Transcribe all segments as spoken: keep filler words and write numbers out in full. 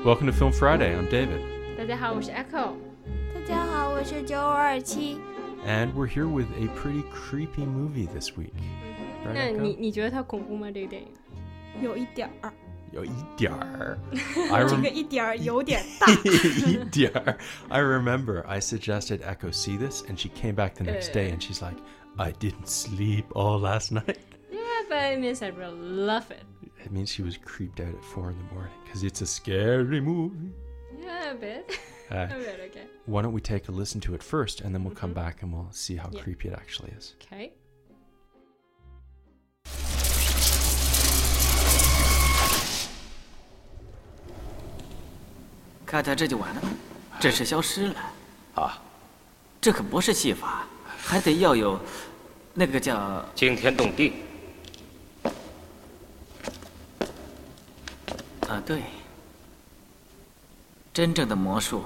Welcome to Film Friday. I'm David. 大家好，我是 Echo。 大家好，我是九五二七。 And we're here with a pretty creepy movie this week. 嗯、那你你觉得它恐怖吗？这个电影？ 有一点儿。 有一点儿。 这个一点儿有点大。 一点儿。I remember I suggested Echo see this, and she came back the next day, and she's like, "I didn't sleep all last night." Yeah, but it means I really love it. It means she was creeped out at four in the morning because it's a scary movie. Yeah, a bit. Uh, a bit, okay. Why don't we take a listen to it first, and then we'll come mm-hmm. back and we'll see how yeah. creepy it actually is. Okay. 看到这就完了，真是消失了。 啊， 这可不是戏法，还得要有那个叫惊天动地。 啊，对，真正的魔术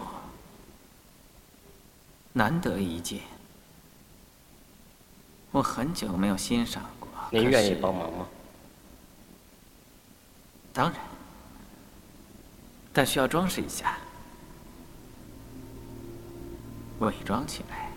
难得一见，我很久没有欣赏过。 您愿意帮忙吗？ 当然，但需要装饰一下，伪装起来。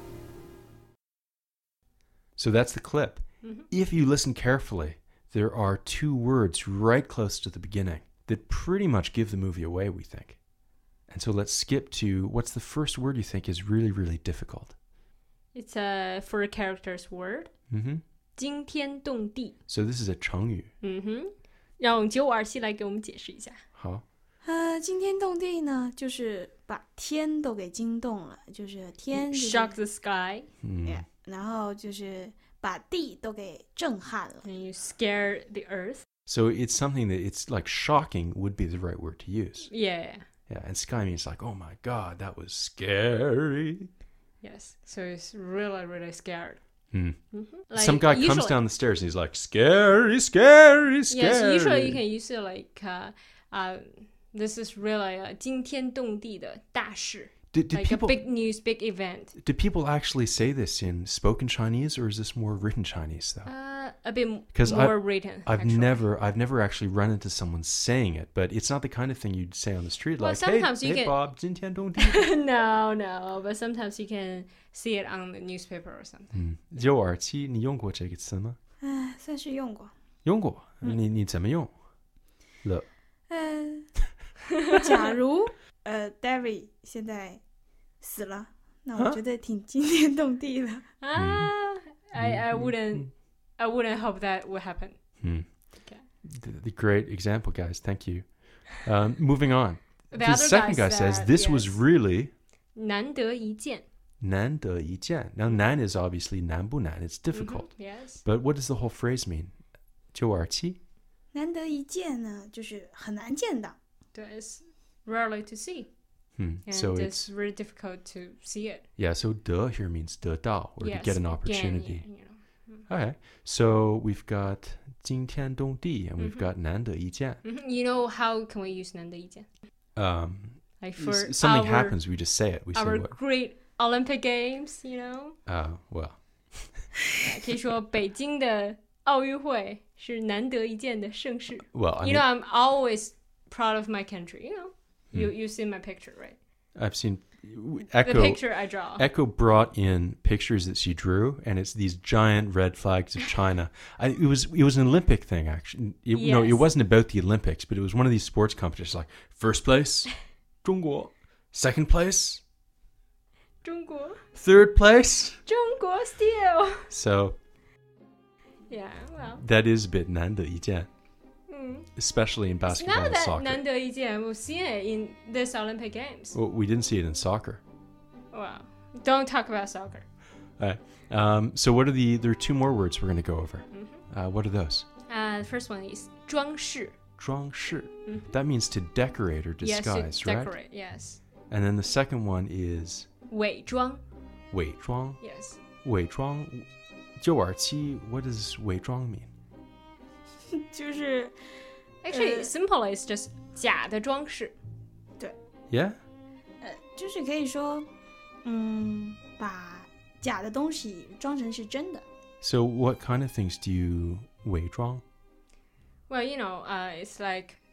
So that's the clip. Mm-hmm. If you listen carefully, there are two words right close to the beginning that pretty much give the movie away, we think. And so let's skip to what's the first word you think is really, really difficult? It's a for a character's word. Mm-hmm. 惊天动地. So this is a 成语. 嗯哼，让九五二七来给我们解释一下。 好。 呃，惊天动地呢，就是把天都给惊动了，就是天、就是、 shock the sky. Mm. 然后就是把地都给震撼了。 And you scare the earth. So it's something that it's like shocking would be the right word to use. Yeah. Yeah, and sky means like, oh my God, that was scary. Yes, so it's really, really scared. Hmm. Mm-hmm. Like, Some guy usually, comes down the stairs and he's like, scary, scary, scary. Yes, usually you can use it like, uh, uh, this is really a 惊天动地的大事. Do, do like people, a big news, big event. do people actually say this in spoken Chinese, or is this more written Chinese though? Uh, a bit more I've, written. I've actually. never, I've never actually run into someone saying it, but it's not the kind of thing you'd say on the street. Well, like, sometimes hey, you hey can... Bob, 今天动地. No, no, but sometimes you can see it on the newspaper or something. 嗯，九二七，你用过这个词吗？ 哎，算是用过。 用过，你你怎么用？了。 嗯，假如呃 ，David 现在死了，那我觉得挺惊天动地的。 Ah, I I wouldn't I wouldn't hope that would happen. Hmm. Okay. The, the great example, guys. Thank you. Um, moving on. The, the other second guy guy says said, this yes. was really 难得一见. 难得一见. Now, 难 is obviously 难不难. It's difficult. Mm-hmm. Yes. But what does the whole phrase mean? 九二七? 难得一见呢，就是很难见到。 It's rarely to see. Hmm. And So it's, it's really difficult to see it. yeah. So 得 here means 得到, or yes, to get an again, opportunity. yeah, you know. Okay. So we've got 惊天动地, and we've Mm-hmm. got 难得一见. Mm-hmm. You know how can we use 难得一见? Um, Like for something our, happens, we just say it. We say our what? great Olympic Games, you know? Uh, well. 可以说北京的奥运会是难得一见的盛事. Well, I you mean, know, I'm always proud of my country. You know, Hmm. you you see my picture, right? I've seen The Echo. picture I draw. Echo brought in pictures that she drew, and it's these giant red flags of China. I, it was it was an Olympic thing, actually. It, No, it Yes. wasn't about the Olympics, but it was one of these sports competitions. Like first place, 中国. Second place, 中国, third place. 中国 still. So Yeah, well. that is a bit 难得一见, Mm. especially in It's basketball not and that soccer. 难得一见. We've seen it in this Olympic Games. Well, we didn't see it in soccer. Wow. Don't talk about soccer. All right. Um, so what are the? There are two more words we're going to go over. Mm-hmm. Uh, what are those? Uh, the first one is 装饰. 装饰. Mhm. That means to decorate or disguise, yes, to right? decorate, yes. And then the second one is 伪装, 伪装. yes. 伪装. 九二七, what does 伪装 mean? 就是 Actually, 呃 simple is just 假的装饰. Yeah? 呃，就是可以说，嗯，把假的东西装成是真的。 So what kind of things do you 伪装? Well, you know, uh, it's like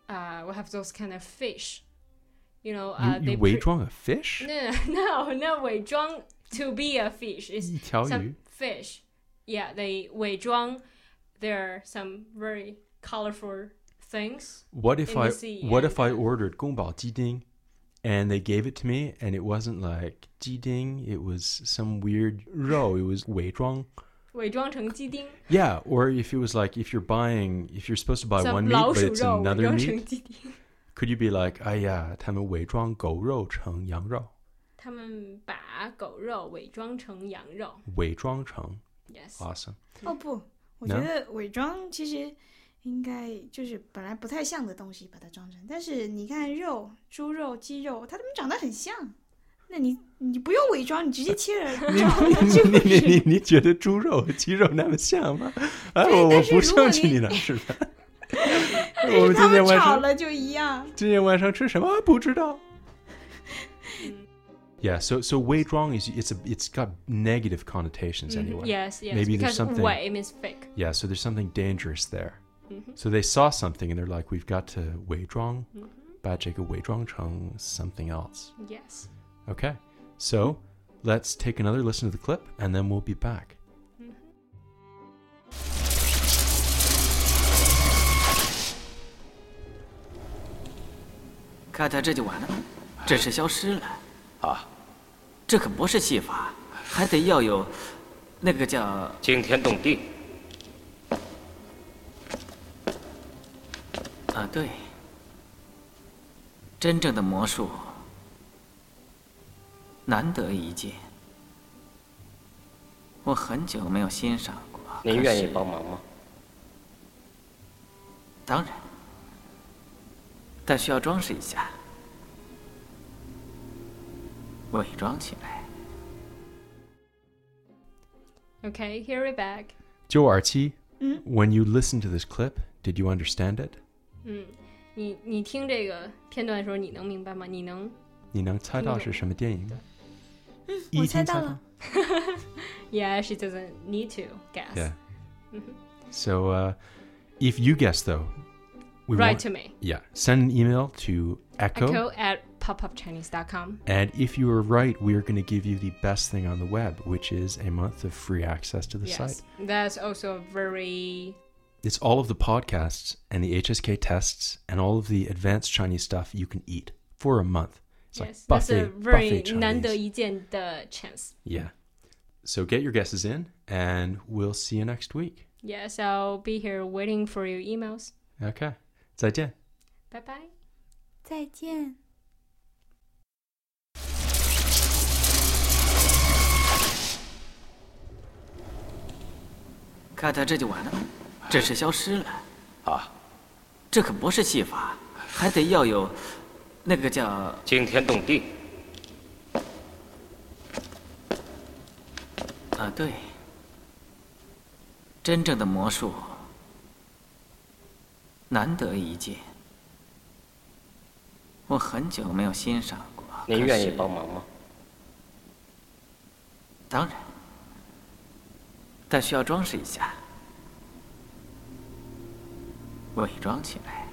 uh, we have those kind of fish. You know, You, uh, you they 伪 pre- 装 a fish? No, no, no, 伪装 to be a fish. It's 一条鱼 some fish. Yeah, they 伪装. There are some very colorful things. What if in the I sea what and, if I uh, ordered 宫保鸡丁 and they gave it to me and it wasn't like 鸡丁, it was some weird 肉, it was 伪装. 伪装成鸡丁 Yeah, or if it was like if you're buying if you're supposed to buy some one meat 老 but 鼠 it's 肉伪 another 装 meat, 成鸡丁 could you be like, 哎呀，他们伪装狗肉成羊肉. 他们把狗肉伪装成羊肉伪装成 Yes. Awesome. 哦不，我觉得伪装其实应该就是本来不太像的东西把它装成，但是你看肉、猪肉、鸡肉，它们长得很像，那你你不用伪装，你直接切了你照了你就你你你是。 你觉得猪肉和鸡肉那么像吗？啊， 对我我但是不如果你上去你那吃饭。 但我们是他们今天晚上炒了就一样。 今天晚上吃什么？不知道。Yeah, so so 伪装 is it's a it's got negative connotations Mhm. anyway. Yes, yes. Maybe there's because something- 伪 means fake. Yeah, so there's something dangerous there. Mhm. So they saw something and they're like, we've got to 伪装， Mhm. 把这个伪装成 something else. Yes. Okay, so let's take another listen to the clip and then we'll be back. 看他这就完了，这是消失了。 啊， 这可不是戏法，还得要有那个叫惊天动地。 啊，对，真正的魔术难得一见，我很久没有欣赏过。 您愿意可是帮忙吗？ 当然，但需要装饰一下，伪装起来。 Okay, here we're back. 九二七, 嗯 when you listened to this clip, did you understand it? 嗯，你你听这个片段的时候，你能明白吗？你能你能猜到是什么电影吗？ 我一听猜到了。 ？Yeah, she doesn't need to guess. Yeah. So, uh, if you guess though, we Write want, to me. yeah, send an email to Echo, Echo at popupchinese dot com. and if you are right, we are going to give you the best thing on the web, which is a month of free access to the Yes, site. that's also a very It's all of the podcasts and the H S K tests and all of the advanced Chinese stuff you can eat for a month. It's yes, like that's buffet, a very buffet 难得 Chinese. 一见的 chance. Yeah. So get your guesses in, and we'll see you next week. Yes, I'll be here waiting for your emails. Okay. 再见. Bye bye. 再见。 看他这就完了，这是消失了。 啊， 这可不是戏法，还得要有那个叫惊天动地。 啊，对，真正的魔术难得一见，我很久没有欣赏过。 您愿意可是帮忙吗？ 当然，但需要装饰一下，伪装起来。